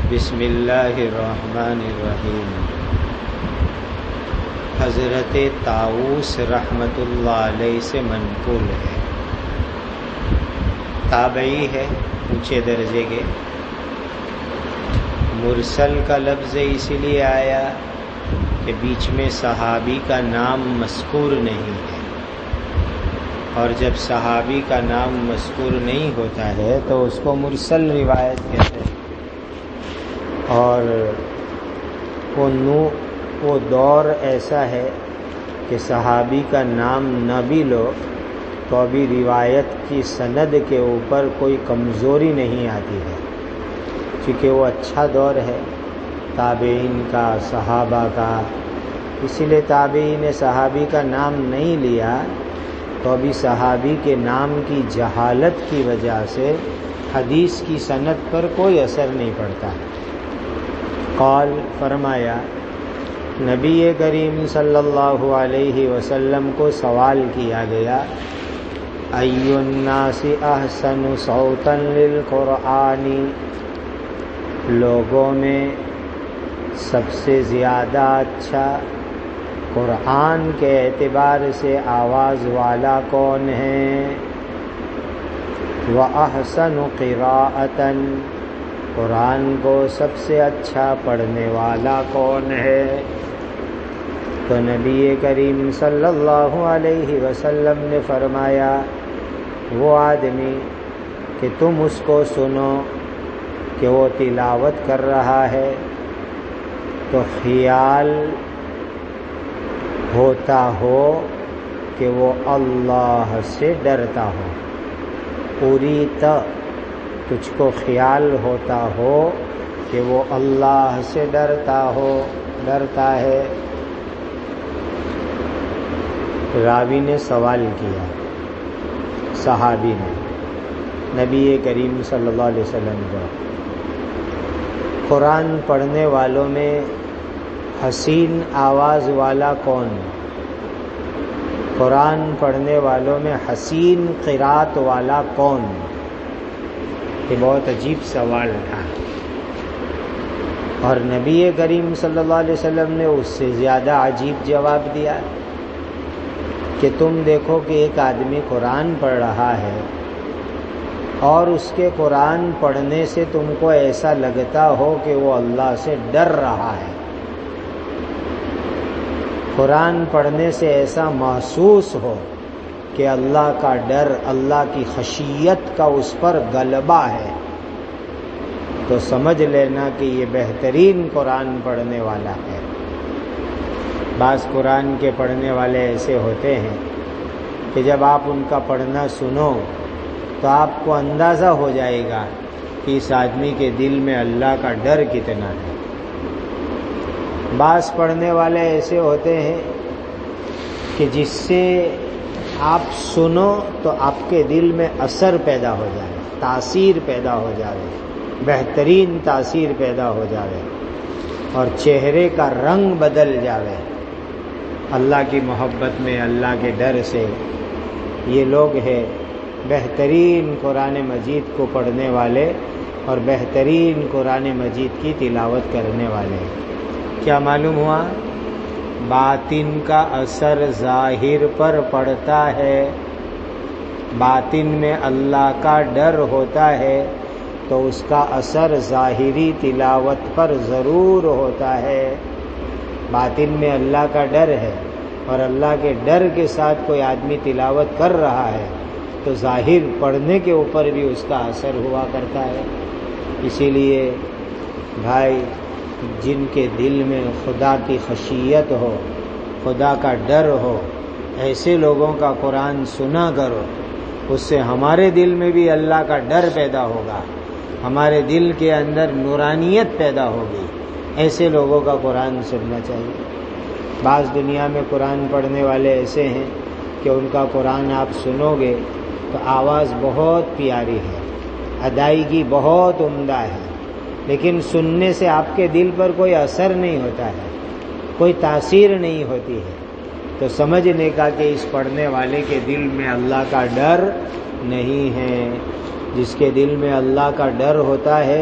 بسم اللہ الرحمن الرحیم۔ حضرت طاؤوس رحمۃ اللہ علیہ سے منقول ہے، تابعی ہے اونچے درجے کے۔ مرسل کا لفظ اس لیے آیا کہ بیچ میں صحابی کا نام مذکور نہیں ہے، اور جب صحابی کا نام مذکور نہیں ہوتا ہے تو اس کو مرسل روایت کہتے ہیں۔ اور وہ دور ایسا ہے کہ صحابی کا نام نہ بھی لو تو ابھی روایت کی سند کے اوپر کوئی کمزوری نہیں آتی ہے، کیونکہ وہ اچھا دور ہے تابعین کا، صحابہ کا۔ اسی لیے تابعین نے صحابی کا نام نہیں لیا تو ابھی صحابی کے نام کی جہالت کی وجہ سے حدیث کی سند پر کوئی اثر نہیں پڑتا۔ قال فرمایا، نبی کریم صلی اللہ علیہ وسلم کو سوال کیا گیا، ای الناس احسن صوتا للقرآن، لوگوں میں سب سے زیادہ اچھا قرآن کے اعتبار سے آواز والا کون ہے؟ وَأَحْسَنُ قِرَاءَةً، قرآن کو سب سے اچھا پڑھنے والا کون ہے؟ تو نبی کریم صلی اللہ علیہ وسلم نے فرمایا، وہ آدمی کہ تم اس کو سنو کہ وہ تلاوت کر رہا ہے تو خیال ہوتا ہو کہ وہ اللہ سے ڈرتا ہو، پوری تجھ کو خیال ہوتا ہو کہ وہ اللہ سے ڈرتا ہے۔ راوی نے سوال کیا، صحابی نے نبی کریم صلی اللہ علیہ وسلم کو، قرآن پڑھنے والوں میں حسین آواز والا کون؟ قرآن پڑھنے والوں میں حسین قرات والا کون؟ یہ بہت عجیب سوال تھا، اور نبی کریم صلی اللہ علیہ وسلم نے اس سے زیادہ عجیب جواب دیا کہ تم دیکھو کہ ایک آدمی قرآن پڑھ رہا ہے اور اس کے قرآن پڑھنے سے تم کو ایسا لگتا ہو کہ وہ اللہ سے ڈر رہا ہے، قرآن پڑھنے سے ایسا محسوس ہو کہ اللہ کا ڈر، اللہ کی خشیت کا اس پر غلبہ ہے، تو سمجھ لینا کہ یہ بہترین قرآن پڑھنے والا ہے۔ بعض قرآن کے پڑھنے والے ایسے ہوتے ہیں کہ جب آپ ان کا پڑھنا سنو تو آپ کو اندازہ ہو جائے گا کہ اس آدمی کے دل میں اللہ کا ڈر کتنا ہے۔ بعض پڑھنے والے ایسے ہوتے ہیں کہ جس سے آپ سنو تو آپ کے دل میں اثر پیدا ہو جائے، تاثیر پیدا ہو جائے، بہترین تاثیر پیدا ہو جائے، اور چہرے کا رنگ بدل جائے اللہ کی محبت میں، اللہ کے ڈر سے۔ یہ لوگ ہیں بہترین قرآن مجید کو پڑھنے والے اور بہترین قرآن مجید کی تلاوت کرنے والے۔ کیا معلوم ہوا؟ باطن کا اثر ظاہر پر پڑتا ہے، باطن میں اللہ کا ڈر ہوتا ہے تو اس کا اثر ظاہری تلاوت پر ضرور ہوتا ہے۔ باطن میں اللہ کا ڈر ہے اور اللہ کے ڈر کے ساتھ کوئی آدمی تلاوت کر رہا ہے تو ظاہر پڑھنے کے اوپر بھی اس کا اثر ہوا کرتا ہے۔ اسی لیے بھائی، جن کے دل میں خدا کی خشیت ہو، خدا کا ڈر ہو، ایسے لوگوں کا قرآن سنا کرو، اس سے ہمارے دل میں بھی اللہ کا ڈر پیدا ہوگا، ہمارے دل کے اندر نورانیت پیدا ہوگی۔ ایسے لوگوں کا قرآن سننا چاہیے۔ بعض دنیا میں قرآن پڑھنے والے ایسے ہیں کہ ان کا قرآن آپ سنو گے تو آواز بہت پیاری ہے، ادائیگی بہت عمدہ ہے، لیکن سننے سے آپ کے دل پر کوئی اثر نہیں ہوتا ہے، کوئی تاثیر نہیں ہوتی ہے، تو سمجھنے کا کہ اس پڑھنے والے کے دل میں اللہ کا ڈر نہیں ہے۔ جس کے دل میں اللہ کا ڈر ہوتا ہے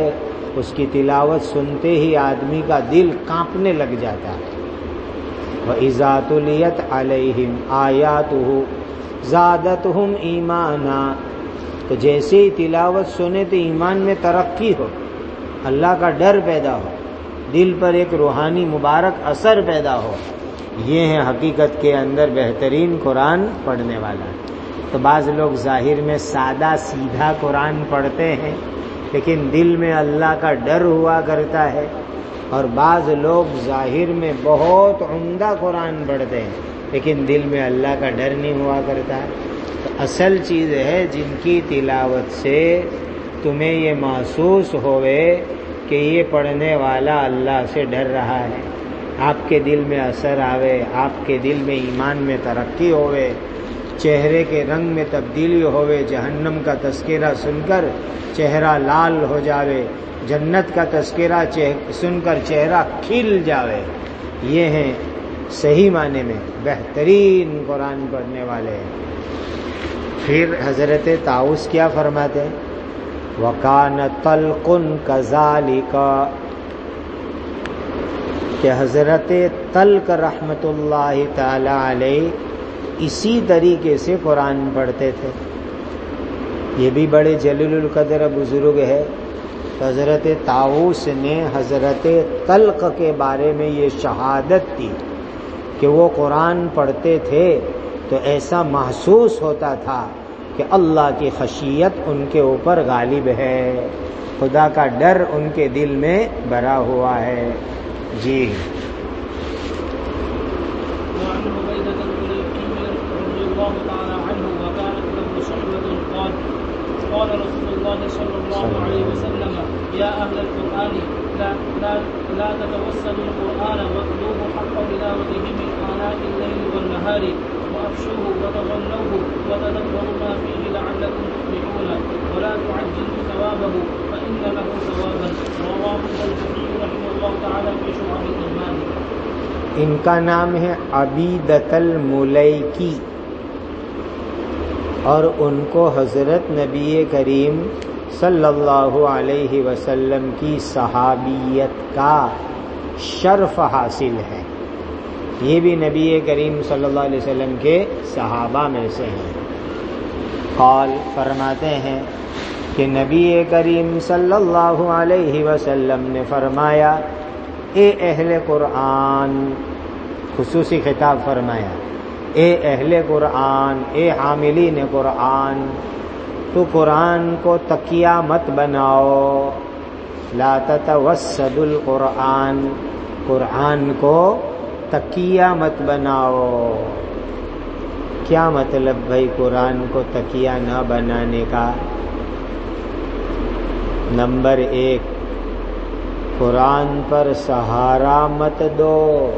اس کی تلاوت سنتے ہی آدمی کا دل کانپنے لگ جاتا ہے. وَإِذَا تُلِيَتْ عَلَيْهِمْ آيَاتُهُ زَادَتْهُمْ إِيمَانًا. تو جیسے ہی تلاوت سنے تو ایمان میں ترقی ہو، اللہ کا ڈر پیدا ہو، دل پر ایک روحانی مبارک اثر پیدا ہو. یہ ہے حقیقت کے اندر بہترین قرآن پڑھنے والا. تو بعض لوگ ظاہر میں سادہ سیدھا قرآن پڑھتے ہیں لیکن دل میں اللہ کا ڈر ہوا کرتا ہے، اور بعض لوگ ظاہر میں بہت عمدہ قرآن پڑھتے ہیں لیکن دل میں اللہ کا ڈر نہیں ہوا کرتا ہے. تو اصل چیز ہے جن کی تلاوت سے تمہیں یہ محسوس ہوئے کہ یہ پڑھنے والا اللہ سے ڈر رہا ہے، آپ کے دل میں اثر آوے، آپ کے دل میں ایمان میں ترقی ہوئے، چہرے کے رنگ میں تبدیلی ہوئے، جہنم کا تذکرہ سن کر چہرہ لال ہو جاوے، جنت کا تذکرہ سن کر چہرہ کھل جاوے. یہ ہیں صحیح معنی میں بہترین قرآن پڑھنے والے. پھر حضرت طاؤس کیا فرماتے ہیں؟ وَكَانَ طَلْقٌ كَذَلِكَ، کہ حضرت طلق رحمت اللہ تعالی علیہ اسی طریقے سے قرآن پڑھتے تھے. یہ بھی بڑے جلیل القدر بزرگ ہے. تو حضرت طاؤس نے حضرت طلق کے بارے میں یہ شہادت دی کہ وہ قرآن پڑھتے تھے تو ایسا محسوس ہوتا تھا کہ اللہ کی خشیت ان کے اوپر غالب ہے، خدا کا ڈر ان کے دل میں بھرا ہوا ہے. جی. قال رسول الله صلى الله عليه وسلم يا أهل القرآن لا تتوسلوا القرآن واطلبوه حق تلاوته من آناء الليل والنهار وأفشوه وتغنوه وتدبروا ما فيه لعلكم تفلحون ولا تعجلوا ثوابه فإن له ثوابا. رواه البخاري رحمه الله تعالى في شعب الإيمان. ان کا نام ہے عبیدۃ الملیکی، اور ان کو حضرت نبی کریم صلی اللہ علیہ وسلم کی صحابیت کا شرف حاصل ہے. یہ بھی نبی کریم صلی اللہ علیہ وسلم کے صحابہ میں سے ہیں. قال فرماتے ہیں کہ نبی کریم صلی اللہ علیہ وسلم نے فرمایا، اے اہل قرآن، خصوصی خطاب فرمایا، اے اہل قرآن، اے حاملین قرآن، تو قرآن کو تکیہ مت بناؤ. لا تتوسد القرآن، قرآن کو تکیہ مت بناؤ. کیا مطلب بھائی قرآن کو تکیہ نہ بنانے کا؟ نمبر 1، قرآن پر سہارا مت دو.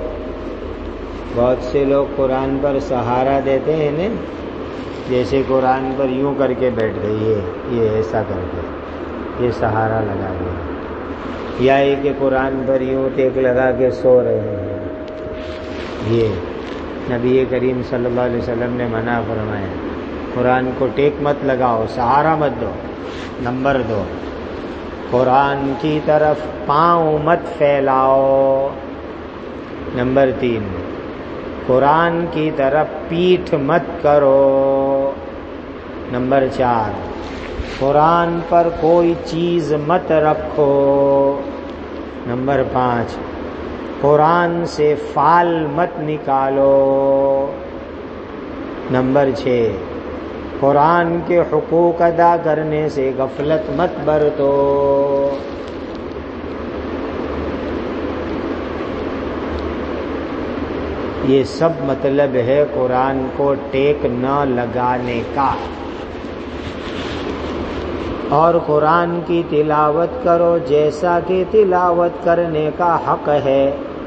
بہت سے لوگ قرآن پر سہارا دیتے ہیں نا، جیسے قرآن پر یوں کر کے بیٹھ گئی ہے، یہ ایسا کر کے یہ سہارا لگا دیا، یا یہ کہ قرآن پر یوں ٹیک لگا کے سو رہے ہیں. یہ نبی کریم صلی اللہ علیہ وسلم نے منع فرمایا، قرآن کو ٹیک مت لگاؤ، سہارا مت دو. نمبر 2، قرآن کی طرف پاؤں مت پھیلاؤ. نمبر 3، قرآن کی طرف پیٹھ مت کرو. نمبر 4، قرآن پر کوئی چیز مت رکھو. نمبر 5، قرآن سے فال مت نکالو. نمبر 6، قرآن کے حقوق ادا کرنے سے غفلت مت برتو. یہ سب مطلب ہے قرآن کو ٹیک نہ لگانے کا. اور قرآن کی تلاوت کرو جیسا کہ تلاوت کرنے کا حق ہے.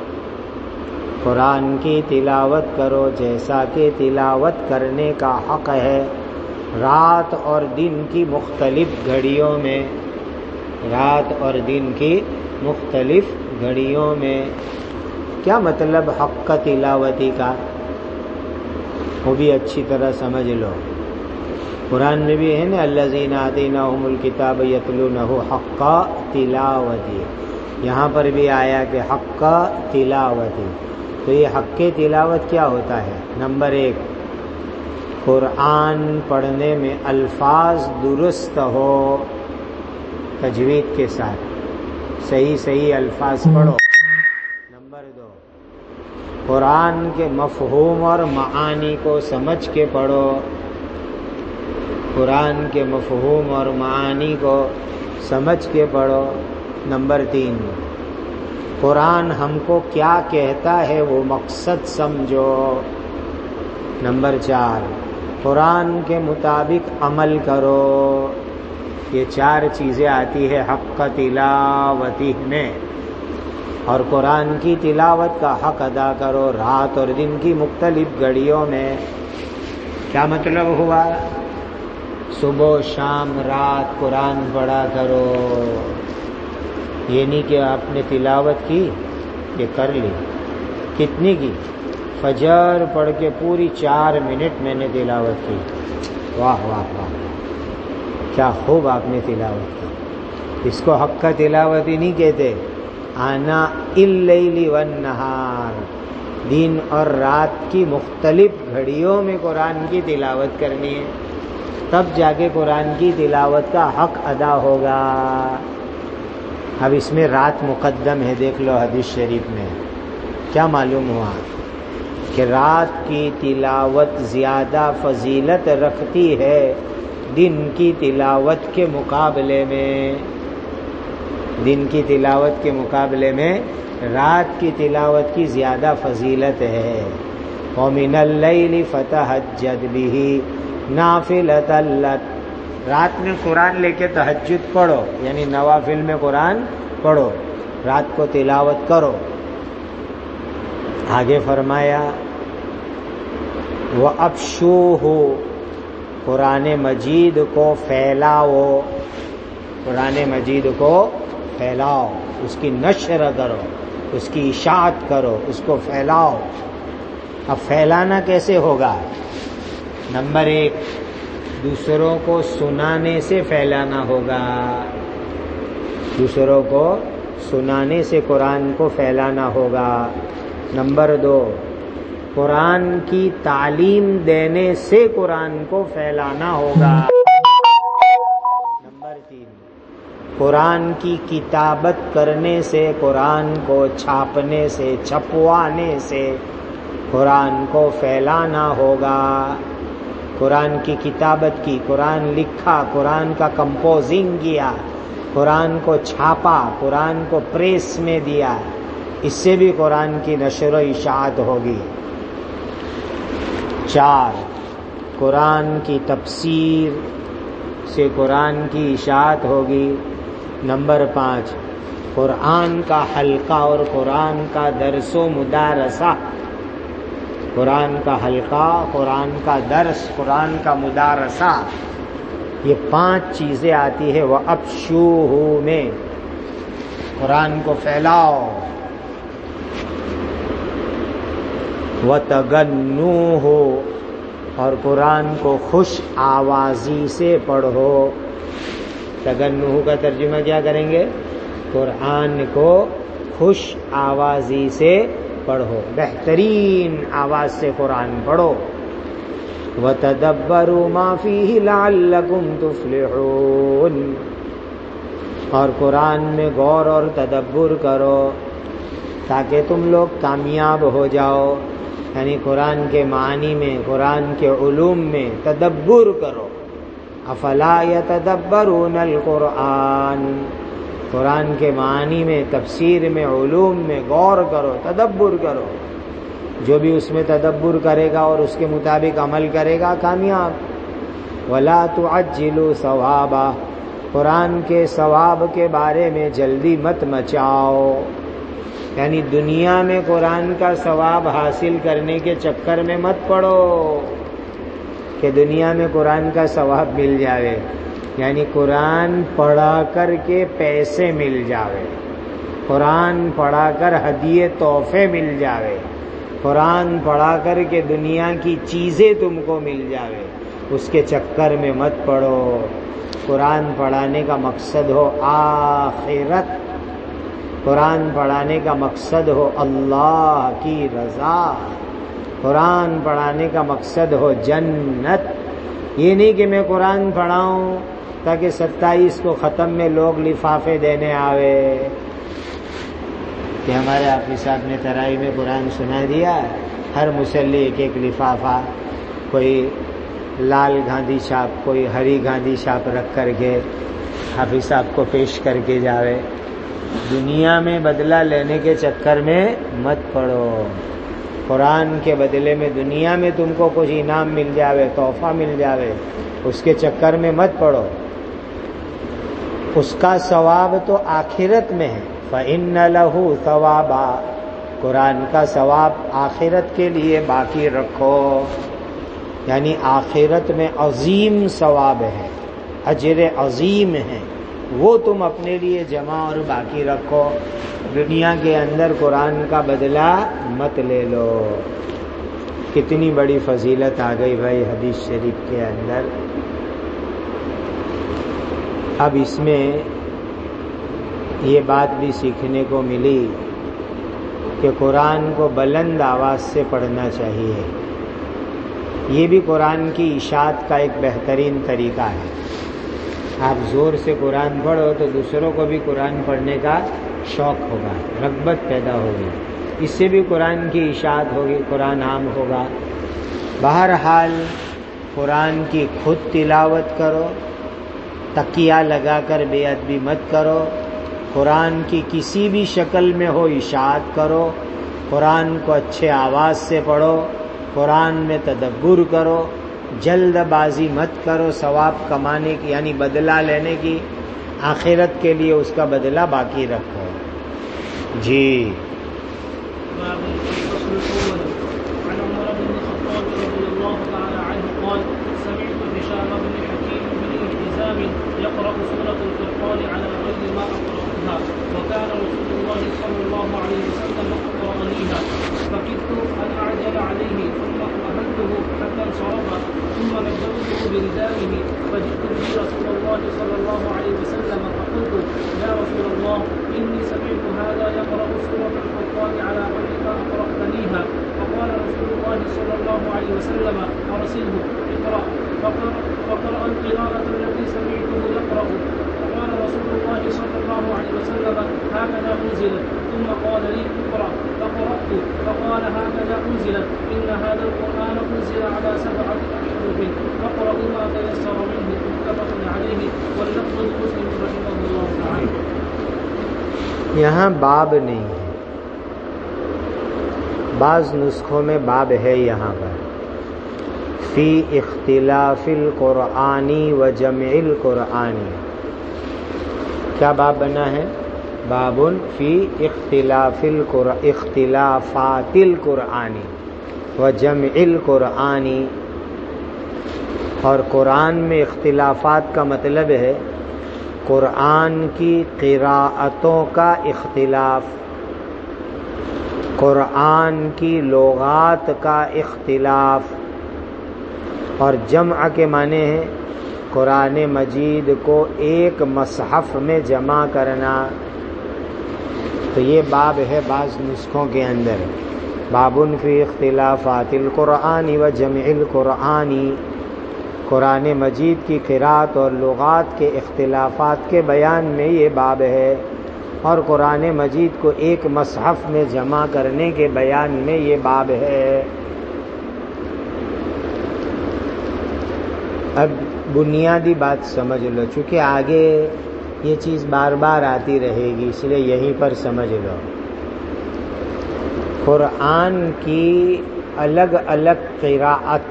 قرآن کی تلاوت کرو جیسا کہ تلاوت کرنے کا حق ہے. رات اور دن کی مختلف گھڑیوں میں، رات اور دن کی مختلف گھڑیوں میں. کیا مطلب حق تلاوتی کا؟ وہ بھی اچھی طرح سمجھ لو. قرآن میں بھی ہے نا، الذین آتیناہم الکتاب یتلونہ حق تلاوتی، یہاں پر بھی آیا کہ حق تلاوتی. تو یہ حق تلاوت کیا ہوتا ہے؟ نمبر 1، قرآن پڑھنے میں الفاظ درست ہو، تجوید کے ساتھ صحیح الفاظ پڑھو. نمبر 2، قرآن کے مفہوم اور معانی کو سمجھ کے پڑھو، قرآن کے مفہوم اور معانی کو سمجھ کے پڑھو. نمبر 3، قرآن ہم کو کیا کہتا ہے وہ مقصد سمجھو. نمبر 4، قرآن کے مطابق عمل کرو. یہ 4 چیزیں آتی ہے حق تلاوتی میں. اور قرآن کی تلاوت کا حق ادا کرو رات اور دن کی مختلف گھڑیوں میں. کیا مطلب ہوا؟ صبح شام رات قرآن پڑھا کرو. یہ نہیں کہ آپ نے تلاوت کی، یہ کر لی. کتنی کی؟ فجر پڑھ کے پوری 4 منٹ میں نے تلاوت کی. واہ واہ واہ، کیا خوب آپ نے تلاوت کی. اس کو حق کا تلاوت ہی نہیں کہتے. آنا اللیل والنہار، دن اور رات کی مختلف گھڑیوں میں قرآن کی تلاوت کرنی ہے، تب جا کے قرآن کی تلاوت کا حق ادا ہوگا. اب اس میں رات مقدم ہے. دیکھ لو حدیث شریف میں کیا معلوم ہوا کہ رات کی تلاوت زیادہ فضیلت رکھتی ہے دن کی تلاوت کے مقابلے میں. دن کی تلاوت کے مقابلے میں رات کی تلاوت کی زیادہ فضیلت ہے. وَمِنَ اللَّيْلِ فَتَهَجَّدْ بِهِ نَافِلَةً لَكَ، رات میں قرآن لے کے تہجد پڑھو، یعنی نوافل میں قرآن پڑھو، رات کو تلاوت کرو. آگے فرمایا وَأَبْشُوهُ، قرآن مجید کو پھیلاؤ، قرآن مجید کو پھیلاؤ، اس کی نشر کرو، اس کی اشاعت کرو، اس کو پھیلاؤ. اب پھیلانا کیسے ہوگا؟ نمبر 1، دوسروں کو سنانے سے پھیلانا ہوگا. دوسروں کو سنانے سے قرآن کو پھیلانا ہوگا. نمبر 2، قرآن کی تعلیم دینے سے قرآن کو پھیلانا ہوگا. نمبر 3، قرآن کی کتابت کرنے سے، قرآن کو چھاپنے سے، چھپوانے سے قرآن کو پھیلانا ہوگا. قرآن کی کتابت کی، قرآن لکھا، قرآن کا کمپوزنگ کیا، قرآن کو چھاپا، قرآن کو پریس میں دیا، اس سے بھی قرآن کی نشر و اشاعت ہوگی. 4، قرآن کی تفسیر سے قرآن کی اشاعت ہوگی. نمبر 5، قرآن کا حلقہ اور قرآن کا درس و مدارسہ. قرآن کا حلقہ، قرآن کا درس، قرآن کا مدارسہ، یہ 5 چیزیں آتی ہے وَأَبْشُوهُ میں. قرآن کو پھیلاؤ. وَتَغَنُّوهُ، اور قرآن کو خوش آوازی سے پڑھو. تغنّوہ کا ترجمہ کیا کریں گے؟ قرآن کو خوش آوازی سے پڑھو، بہترین آواز سے قرآن پڑھو. وَتَدَبَّرُوا مَا فِيهِ لَعَلَّكُمْ تُفْلِحُونَ، اور قرآن میں غور اور تدبر کرو تاکہ تم لوگ کامیاب ہو جاؤ. یعنی قرآن کے معنی میں، قرآن کے علوم میں تدبر کرو. افلا یتدبرون القرآن، قرآن کے معنی میں، تفسیر میں، علوم میں غور کرو، تدبر کرو. جو بھی اس میں تدبر کرے گا اور اس کے مطابق عمل کرے گا کامیاب. ولا تعجلوا ثوابا، قرآن کے ثواب کے بارے میں جلدی مت مچاؤ. یعنی دنیا میں قرآن کا ثواب حاصل کرنے کے چکر میں مت پڑو کہ دنیا میں قرآن کا ثواب مل جاوے، یعنی قرآن پڑھا کر کے پیسے مل جاوے، قرآن پڑھا کر ہدیے تحفے مل جاوے، قرآن پڑھا کر کے دنیا کی چیزیں تم کو مل جاوے، اس کے چکر میں مت پڑو. قرآن پڑھانے کا مقصد ہو آخرت، قرآن پڑھانے کا مقصد ہو اللہ کی رضا، قرآن پڑھانے کا مقصد ہو جنت. یہ نہیں کہ میں قرآن پڑھاؤں تاکہ 27 کو ختم میں لوگ لفافے دینے آوے کہ ہمارے حافظ صاحب نے تراویح میں قرآن سنا دیا، ہر مصلی ایک ایک لفافہ، کوئی لال گاندھی چھاپ، کوئی ہری گاندھی چھاپ رکھ کر کے حافظ صاحب کو پیش کر کے جاوے. دنیا میں بدلہ لینے کے چکر میں مت پڑو. قرآن کے بدلے میں دنیا میں تم کو کچھ انعام مل جاوے، تحفہ مل جاوے، اس کے چکر میں مت پڑو. اس کا ثواب تو آخرت میں ہے. فَإِنَّ لَهُ ثَوَابًا، قرآن کا ثواب آخرت کے لیے باقی رکھو. یعنی آخرت میں عظیم ثواب ہے، اجر عظیم ہے، وہ تم اپنے لیے جمع اور باقی رکھو. دنیا کے اندر قرآن کا بدلہ مت لے لو. کتنی بڑی فضیلت آ گئی بھائی حدیث شریف کے اندر. اب اس میں یہ بات بھی سیکھنے کو ملی کہ قرآن کو بلند آواز سے پڑھنا چاہیے. یہ بھی قرآن کی اشاعت کا ایک بہترین طریقہ ہے. آپ زور سے قرآن پڑھو تو دوسروں کو بھی قرآن پڑھنے کا شوق ہوگا، رغبت پیدا ہوگی، اس سے بھی قرآن کی اشاعت ہوگی، قرآن عام ہوگا. بہرحال قرآن کی خود تلاوت کرو، تکیہ لگا کر بے ادبی مت کرو. قرآن کی کسی بھی شکل میں ہو اشاعت کرو. قرآن کو اچھے آواز سے پڑھو، قرآن میں تدبر کرو، جلد بازی مت کرو ثواب کمانے کی یعنی بدلہ لینے کی. آخرت کے لیے اس کا بدلہ باقی رکھو. جی يقرأ سورة الفرقان على غير ما أقرأتها، وكان رسول الله صلى الله عليه وسلم أقرأنيها، فكدت أن أعجل عليه ثم أهلته حتى انصرف، ثم نزلته بردائه فجئت به رسول الله صلى الله عليه وسلم فقلت يا رسول الله إني سمعت هذا يقرأ سورة الفرقان على غير ما أقرأتنيها. فقال رسول الله صلى الله عليه وسلم أرسله اقرأ. فقرأ القراءة التي سمعته يقرأ. فقال رسول الله صلى الله عليه وسلم هكذا أنزلت. ثم قال لي اقرأ. فقرأت فقال هكذا أنزلت. إن هذا القرآن أنزل على 7 أحرف فاقرأوا ما تيسر منه. متفق عليه واللفظ مسلم رحمه الله تعالى. یہاں باب نہیں ہے، بعض نسخوں میں باب ہے. یہاں پر فی اختلاف القرآنی و جمع القرآنی، کیا باب بنا ہے؟ باب فی اختلافات القرآنی و جمع القرآنی. اور قرآن میں اختلافات کا مطلب ہے قرآن کی قراءتوں کا اختلاف، قرآن کی لغات کا اختلاف. اور جمع کے معنی ہے قرآن مجید کو ایک مصحف میں جمع کرنا. تو یہ باب ہے بعض نسخوں کے اندر، باب فی اختلافات القرآن و جمع القرآنی. قرآن مجید کی قراءت اور لغات کے اختلافات کے بیان میں یہ باب ہے، اور قرآن مجید کو ایک مصحف میں جمع کرنے کے بیان میں یہ باب ہے. اب بنیادی بات سمجھ لو، چونکہ آگے یہ چیز بار بار آتی رہے گی اس لیے یہیں پر سمجھ لو. قرآن کی الگ الگ قراءت،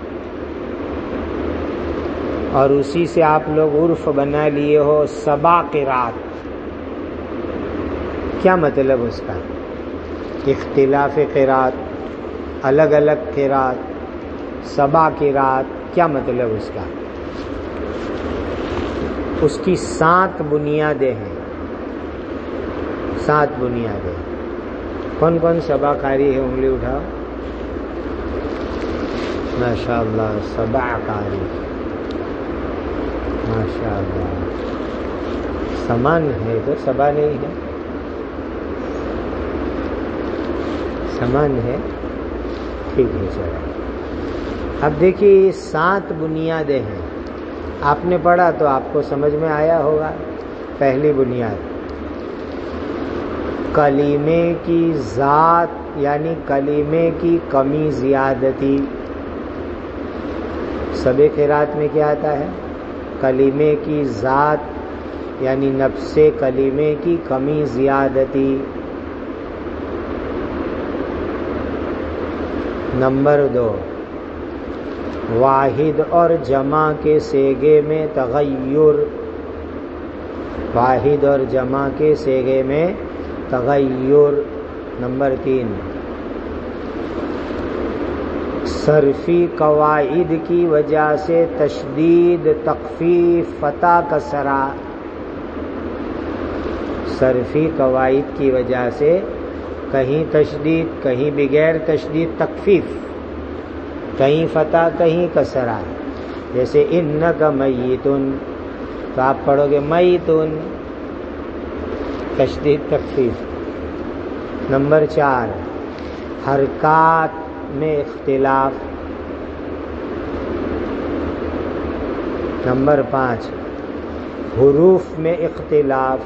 اور اسی سے آپ لوگ عرف بنا لیے ہو 7 قراءت. کیا مطلب اس کا؟ اختلاف قراءت، الگ الگ قراءت، 7 قراءت. کیا مطلب اس کا؟ اس کی 7 بنیادیں ہیں. 7 بنیادیں. کون کون 7 قاری ہے؟ انگلی اٹھاؤ. ماشاءاللہ 7 قاری. ماشاء اللہ. سمان ہے تو سبا نہیں ہے, سمان ہے, ٹھیک ہے. چلو اب دیکھیے 7 بنیادیں ہیں. آپ نے پڑھا تو آپ کو سمجھ میں آیا ہوگا. پہلی بنیاد کلمے کی ذات یعنی کلمے کی کمی زیادتی. سب قرات میں کیا آتا ہے؟ کلمے کی ذات یعنی نفس کلمے کی کمی زیادتی. نمبر 2 واحد اور جمع کے صیغے میں تغیر. واحد اور جمع کے صیغے میں تغیر. نمبر 3 صرفی قواعد کی وجہ سے تشدید تخفیف فتح کسرہ. صرفی قواعد کی وجہ سے کہیں تشدید کہیں بغیر تشدید تخفیف, کہیں فتح کہیں کسرہ. جیسے انک میتن تو آپ پڑھو گے میتن, تشدید تخفیف. نمبر 4 حرکات میں اختلاف. نمبر 5 حروف میں اختلاف.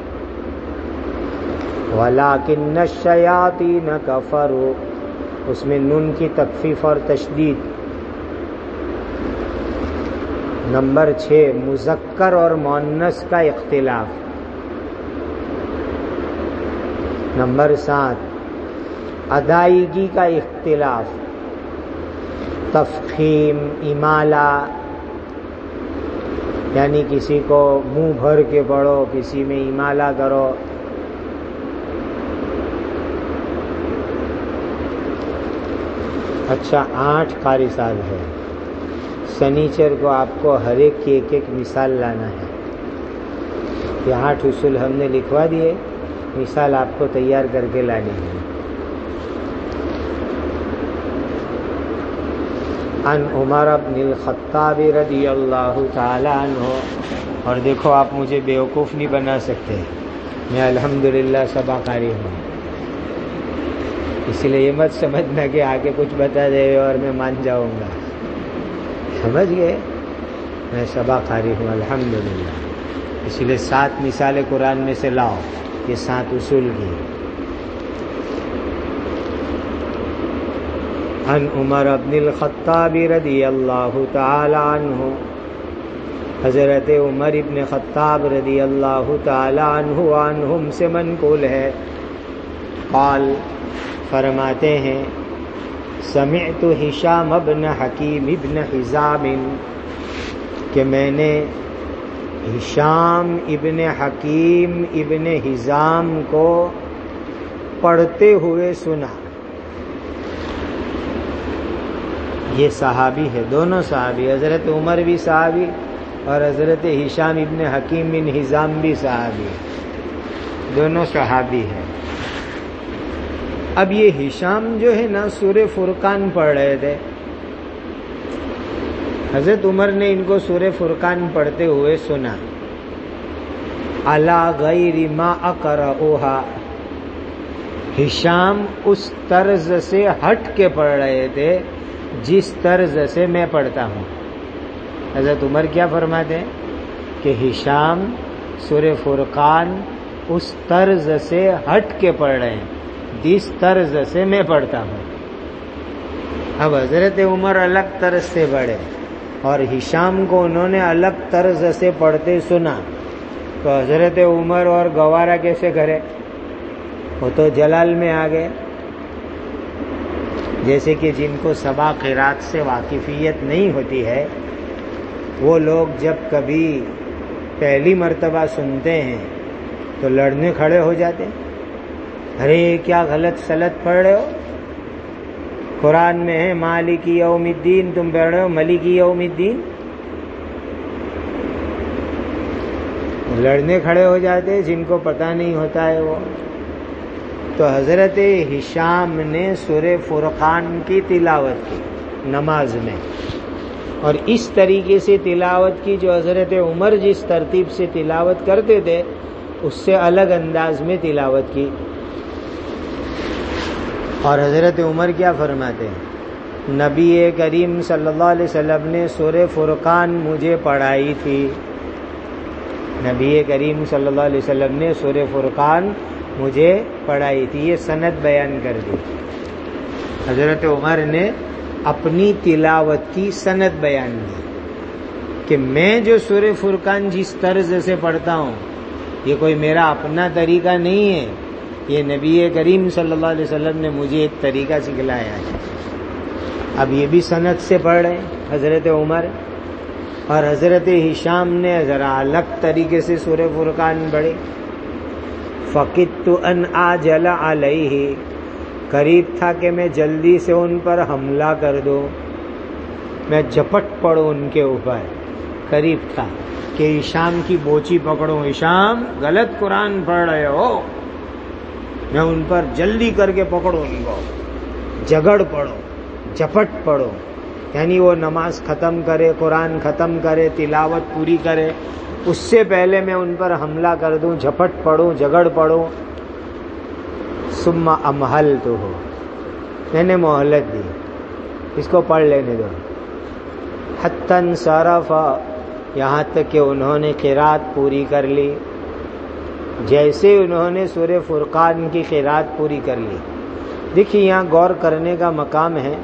وَلَٰكِنَّ الشَّيَاطِينَ كَفَرُوا, اس میں نون کی تخفیف اور تشدید. نمبر 6 مذکر اور مؤنث کا اختلاف. نمبر 7 ادائیگی کا اختلاف. تفخیم امالہ یعنی کسی کو منہ بھر کے پڑھو, کسی میں امالہ کرو. اچھا 8 قاری سال ہے. سنیچر کو آپ کو ہر ایک کی ایک مثال لانا ہے. یہ 8 اصول ہم نے لکھوا دیے, مثال آپ کو تیار کر کے لانی ہے. عن عمر بن الخطاب رضی اللہ تعالی عنہ. اور دیکھو آپ مجھے بیوقوف نہیں بنا سکتے, میں الحمدللہ سبا قاری ہوں. اس لیے یہ مت سمجھنا کہ آگے کچھ بتا دے اور میں مان جاؤں گا. سمجھ گئے؟ میں سبا قاری ہوں الحمدللہ. اس لیے 7 مثالیں قرآن میں سے لاؤ, یہ 7 اصول کی. عن عمر بن الخطاب رضی اللہ تعالی عنہ, حضرت عمر ابن خطاب رضی اللہ تعالی عنہ عنہم سے منقول ہے. قال فرماتے ہیں سمعت ہشام ابن حکیم ابن حزام, کہ میں نے ہشام ابن حکیم ابن حزام کو پڑھتے ہوئے سنا. یہ صحابی ہے, دونوں صحابی, حضرت عمر بھی صحابی اور حضرت ہشام ابن حکیم بن حزام بھی صحابی, دونوں صحابی ہیں. اب یہ ہشام جو ہے نا سورہ فرقان پڑھ رہے تھے. حضرت عمر نے ان کو سورہ فرقان پڑھتے ہوئے سنا. علی غیر ما اقرؤھا, ہشام اس طرز سے ہٹ کے پڑھ رہے تھے جس طرز سے میں پڑھتا ہوں. حضرت عمر کیا فرماتے ہیں کہ ہشام سورہ فرقان اس طرز سے ہٹ کے پڑھ رہے ہیں جس طرز سے میں پڑھتا ہوں. اب حضرت عمر الگ طرز سے پڑھے اور ہشام کو انہوں نے الگ طرز سے پڑھتے سنا, تو حضرت عمر اور گوارا کیسے کرے؟ وہ تو جلال میں آ گئے. جیسے کہ جن کو سبا قرات سے واقفیت نہیں ہوتی ہے, وہ لوگ جب کبھی پہلی مرتبہ سنتے ہیں تو لڑنے کھڑے ہو جاتے ہیں. ارے کیا غلط سلط پڑھ رہے ہو, قرآن میں ہے مالک یوم الدین, تم پڑھ رہے ہو ملک یوم الدین. لڑنے کھڑے ہو جاتے ہیں جن کو پتہ نہیں ہوتا ہے وہ. تو حضرت ہشام نے سورہ فرقان کی تلاوت کی نماز میں, اور اس طریقے سے تلاوت کی جو حضرت عمر جس ترتیب سے تلاوت کرتے تھے اس سے الگ انداز میں تلاوت کی. اور حضرت عمر کیا فرماتے ہیں؟ نبی کریم صلی اللہ علیہ وسلم نے سورہ فرقان مجھے پڑھائی تھی. نبی کریم صلی اللہ علیہ وسلم نے سورہ فرقان مجھے پڑھائی تھی. یہ سند بیان کر دی. حضرت عمر نے اپنی تلاوت کی سند بیان کی کہ میں جو سورہ فرقان جس طرز سے پڑھتا ہوں یہ کوئی میرا اپنا طریقہ نہیں ہے، یہ نبی کریم صلی اللہ علیہ وسلم نے مجھے ایک طریقہ سکھلایا ہے. اب یہ بھی سند سے پڑھ رہے ہیں حضرت عمر. اور حضرت ہشام نے ذرا الگ طریقے سے سورہ فرقان پڑھی. فقدت ان اعجل علیہ، قریب تھا کہ میں جلدی سے ان پر حملہ کر دوں، میں جھپٹ پڑوں ان کے اوپر. قریب تھا کہ ہشام کی بوچی پکڑوں، ہشام غلط قرآن پڑھ رہے ہو، میں ان پر جلدی کر کے پکڑوں ان کو، جھگڑ پڑوں، جھپٹ پڑو. یعنی وہ نماز ختم کرے، قرآن ختم کرے، تلاوت پوری کرے، اس سے پہلے میں ان پر حملہ کر دوں، جھپٹ پڑوں، جھگڑ پڑوں. ثم امہلتہ، میں نے مہلت دی، اس کو پڑھ لینے دو. حتی انصرف، یہاں تک کہ انہوں نے قرات پوری کر لی. جیسے انہوں نے سورہ فرقان کی قرات پوری کر لی. دیکھیے یہاں غور کرنے کا مقام ہے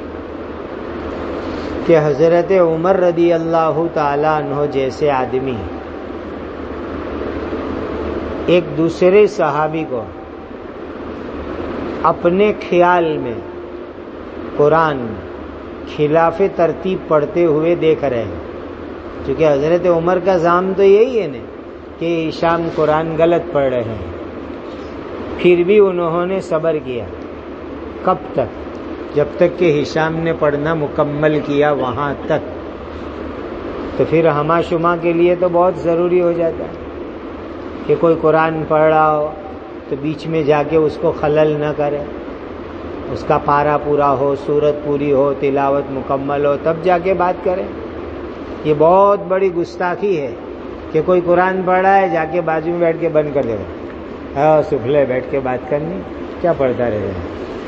کہ حضرت عمر رضی اللہ تعالیٰ عنہ جیسے آدمی ایک دوسرے صحابی کو اپنے خیال میں قرآن خلاف ترتیب پڑھتے ہوئے دیکھ رہے ہیں. کیونکہ حضرت عمر کا زعم تو یہی ہے نا کہ ہشام قرآن غلط پڑھ رہے ہیں، پھر بھی انہوں نے صبر کیا. کب تک؟ جب تک کہ ہشام نے پڑھنا مکمل کیا وہاں تک. تو پھر ہما شما کے لیے تو بہت ضروری ہو جاتا ہے کہ کوئی قرآن پڑھ رہا ہو تو بیچ میں جا کے اس کو خلل نہ کرے، اس کا پارا پورا ہو، سورت پوری ہو، تلاوت مکمل ہو، تب جا کے بات کرے. یہ بہت بڑی گستاخی ہے کہ کوئی قرآن پڑھ رہا ہے جا کے بازو میں بیٹھ کے بند کر دے گا، سفلے بیٹھ کے بات کرنی، کیا پڑھتا رہے گا.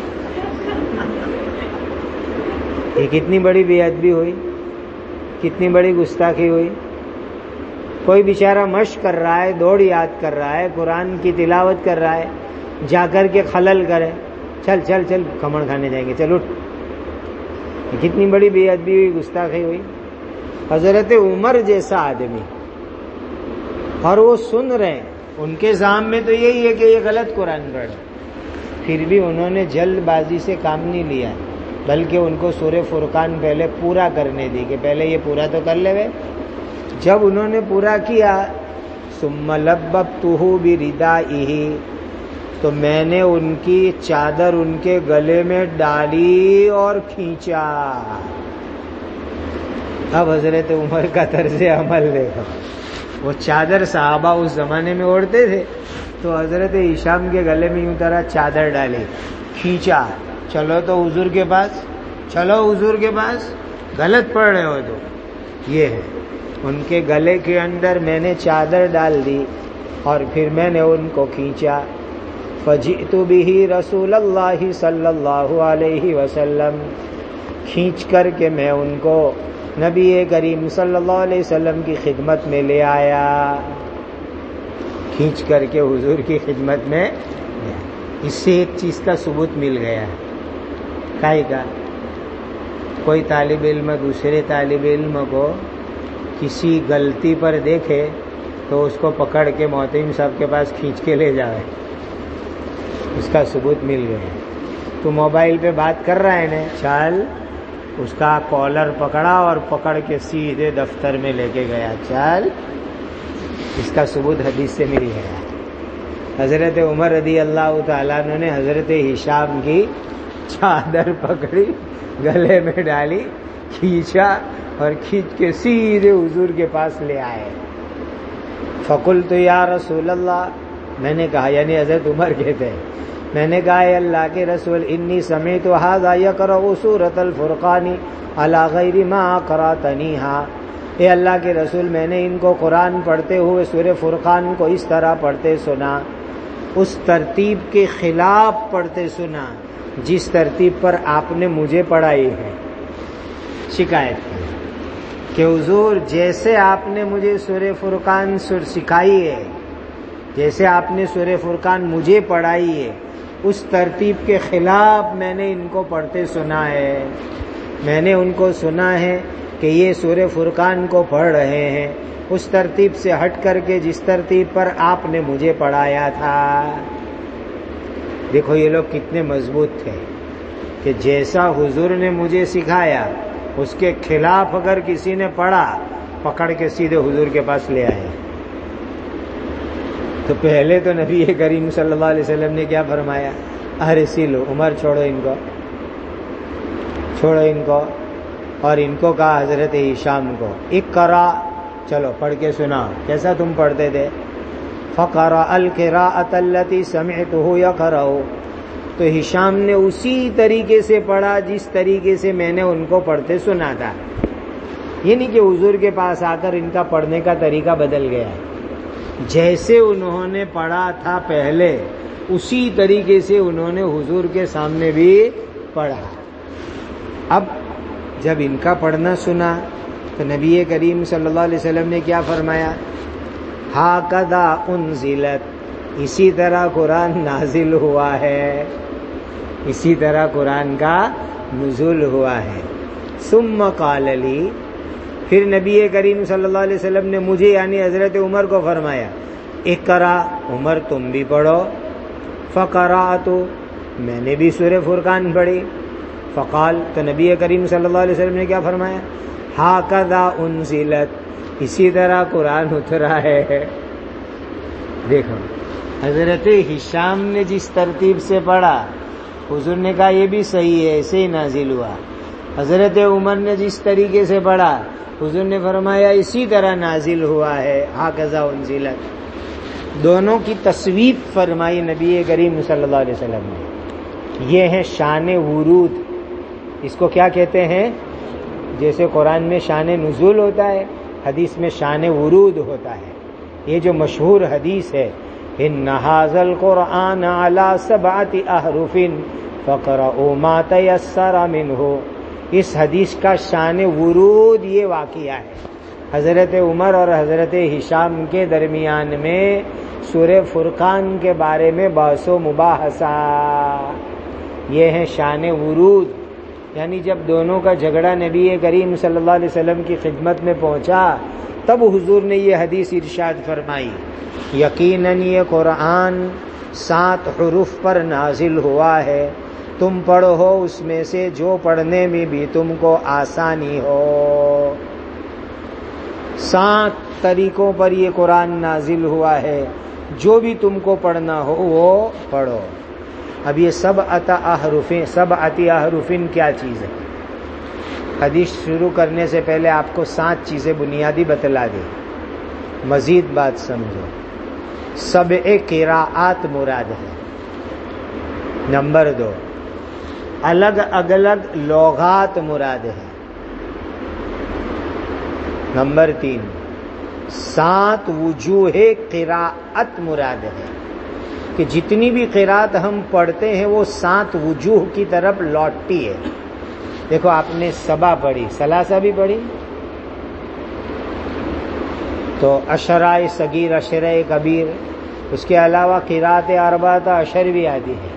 یہ کتنی بڑی بے ادبی ہوئی، کتنی بڑی گستاخی ہوئی. کوئی بیچارہ مشق کر رہا ہے، دوڑ یاد کر رہا ہے، قرآن کی تلاوت کر رہا ہے، جا کر کے خلل کرے، چل چل چل کھمڑ کھانے جائیں گے، چل اٹھ. یہ کتنی بڑی بے ادبی ہوئی، گستاخی ہوئی. حضرت عمر جیسا آدمی، اور وہ سن رہے ہیں، ان کے ذہن میں تو یہی ہے کہ یہ غلط قرآن پڑھ رہے، پھر بھی انہوں نے جلد بازی سے کام نہیں لیا، بلکہ ان کو سورہ فرقان پہلے پورا کرنے دی کہ پہلے یہ پورا تو کر لے وے. جب انہوں نے پورا کیا، ثم لببتہ بردائہ، تو میں نے ان کی چادر ان کے گلے میں ڈالی اور کھینچا. اب حضرت عمر کا طرز عمل دیکھو. وہ چادر صحابہ اس زمانے میں اوڑھتے تھے، تو حضرت ہشام کے گلے میں یوں طرح چادر ڈالی، کھینچا. چلو تو حضور کے پاس، چلو حضور کے پاس، غلط پڑھ رہے ہو تو. یہ ہے ان کے گلے کے اندر میں نے چادر ڈال دی اور پھر میں نے ان کو کھینچا. فجئت بہ رسول اللہ صلی اللہ علیہ وسلم، کھینچ کر کے میں ان کو نبی کریم صلی اللہ علیہ وسلم کی خدمت میں لے آیا. کھینچ کر کے حضور کی خدمت میں. اس سے ایک چیز کا ثبوت مل گیا. کائی کا کوئی طالب علم دوسرے طالب علم کو کسی غلطی پر دیکھے تو اس کو پکڑ کے محترم صاحب کے پاس کھینچ کے لے جائے، اس کا ثبوت مل گیا. تو موبائل پہ بات کر رہا ہے نا، چل اس کا کالر پکڑا اور پکڑ کے سیدھے دفتر میں لے کے گیا، چل. اس کا ثبوت حدیث سے مل گیا. حضرت عمر رضی اللہ تعالیٰ عنہ نے حضرت ہشام کی چادر پکڑی، گلے میں ڈالی، کھینچا اور کھینچ کے سیدھے حضور کے پاس لے آئے. فقلت یا رسول اللہ، میں نے کہا، یعنی حضرت عمر کہتے ہیں، میں نے کہا اے اللہ کے رسول انی سمعت ھذا یقرأ سورۃ الفرقان علی غیر ما قرأتنیھا، اے اللہ کے رسول میں نے ان کو قرآن پڑھتے ہوئے سورہ فرقان کو اس طرح پڑھتے سنا، اس ترتیب کے خلاف پڑھتے سنا جس ترتیب پر آپ نے مجھے پڑھائی ہے۔ شکایت کی کہ حضور جیسے آپ نے مجھے سورہ فرقان سکھائی ہے، جیسے آپ نے سورہ فرقان مجھے پڑھائی ہے، اس ترتیب کے خلاف میں نے ان کو پڑھتے سنا ہے۔ میں نے ان کو سنا ہے کہ یہ سورہ فرقان کو پڑھ رہے ہیں اس ترتیب سے ہٹ کر کے جس ترتیب پر آپ نے مجھے پڑھایا تھا۔ دیکھو یہ لوگ کتنے مضبوط تھے کہ جیسا حضور نے مجھے سکھایا اس کے خلاف اگر کسی نے پڑھا پکڑ کے سیدھے حضور کے پاس لے آئے۔ تو پہلے تو نبی کریم صلی اللہ علیہ وسلم نے کیا فرمایا؟ ارے سیلو عمر چھوڑو ان کو، چھوڑو ان کو، اور ان کو کہا حضرت ہشام کو اقرا، چلو پڑھ کے سنا کیسا تم پڑھتے تھے۔ فقرأ القراءۃ التي سمعته يقرأ، تو ہشام نے اسی طریقے سے پڑھا جس طریقے سے میں نے ان کو پڑھتے سنا تھا۔ یہ نہیں کہ حضور کے پاس آ کر ان کا پڑھنے کا طریقہ بدل گیا ہے، جیسے انہوں نے پڑھا تھا پہلے اسی طریقے سے انہوں نے حضور کے سامنے بھی پڑھا۔ اب جب ان کا پڑھنا سنا تو نبی کریم صلی اللہ علیہ وسلم نے کیا فرمایا؟ ھذا انزلت، اسی طرح قرآن نازل ہوا ہے، اسی طرح قرآن کا نزول ہوا ہے۔ ثم قال لی، پھر نبی کریم صلی اللہ علیہ وسلم نے مجھے یعنی حضرت عمر کو فرمایا اقرا، عمر تم بھی پڑھو۔ فقرأت، میں نے بھی سورہ فرقان پڑھی۔ فقال، تو نبی کریم صلی اللہ علیہ وسلم نے کیا فرمایا؟ ھذا انزلت، اسی طرح قرآن اترا ہے۔ دیکھو حضرت ہشام نے جس ترتیب سے پڑھا حضور نے کہا یہ بھی صحیح ہے، ایسے ہی نازل ہوا۔ حضرت عمر نے جس طریقے سے پڑھا حضور نے فرمایا اسی طرح نازل ہوا ہے، ھذا انزلت۔ دونوں کی تصویب فرمائی نبی کریم صلی اللہ علیہ وسلم نے۔ یہ ہے شان ورود، اس کو کیا کہتے ہیں؟ جیسے قرآن میں شان نزول ہوتا ہے، حدیث میں شان ورود ہوتا ہے۔ یہ جو مشہور حدیث ہے ان ھذا القرآن علی 7 احرف فقرؤوا ما تیسر منہ، اس حدیث کا شان ورود یہ واقعہ ہے۔ حضرت عمر اور حضرت ہشام کے درمیان میں سورہ فرقان کے بارے میں بحث و مباحثہ، یہ ہے شان ورود۔ یعنی جب دونوں کا جھگڑا نبی کریم صلی اللہ علیہ وسلم کی خدمت میں پہنچا تب حضور نے یہ حدیث ارشاد فرمائی یقیناً یہ قرآن 7 حروف پر نازل ہوا ہے، تم پڑھو اس میں سے جو پڑھنے میں بھی تم کو آسانی ہو۔ 7 طریقوں پر یہ قرآن نازل ہوا ہے، جو بھی تم کو پڑھنا ہو وہ پڑھو۔ اب یہ 7 احرفین کیا چیز ہے؟ حدیث شروع کرنے سے پہلے آپ کو 7 چیزیں بنیادی بتلا دی، مزید بات سمجھو۔ 7 قراءات مراد ہے۔ نمبر 2، الگ الگ لغات مراد ہے۔ نمبر 3، 7 وجوہ قراءت مراد ہے کہ جتنی بھی قراءت ہم پڑھتے ہیں وہ 7 وجوہ کی طرف لوٹتی ہے۔ دیکھو آپ نے سبا پڑھی، ثلاثہ بھی پڑھی، تو عشرہ صغیر، عشرہ کبیر، اس کے علاوہ قراءت اربعہ عشر بھی آتی ہے،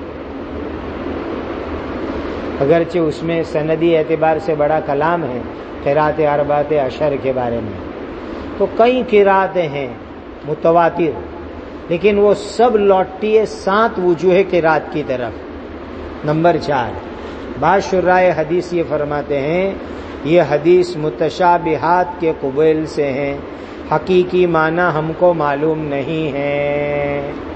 اگرچہ اس میں سندی اعتبار سے بڑا کلام ہے قراءت اربعہ عشر کے بارے میں، تو کئی قراءتیں ہیں متواتر، لیکن وہ سب لوٹتی ہے 7 وجوہ قراءت کی طرف۔ نمبر 4، بعض شرائع حدیث یہ فرماتے ہیں یہ حدیث متشابہات کے قبیل سے ہیں، حقیقی معنی ہم کو معلوم نہیں ہے۔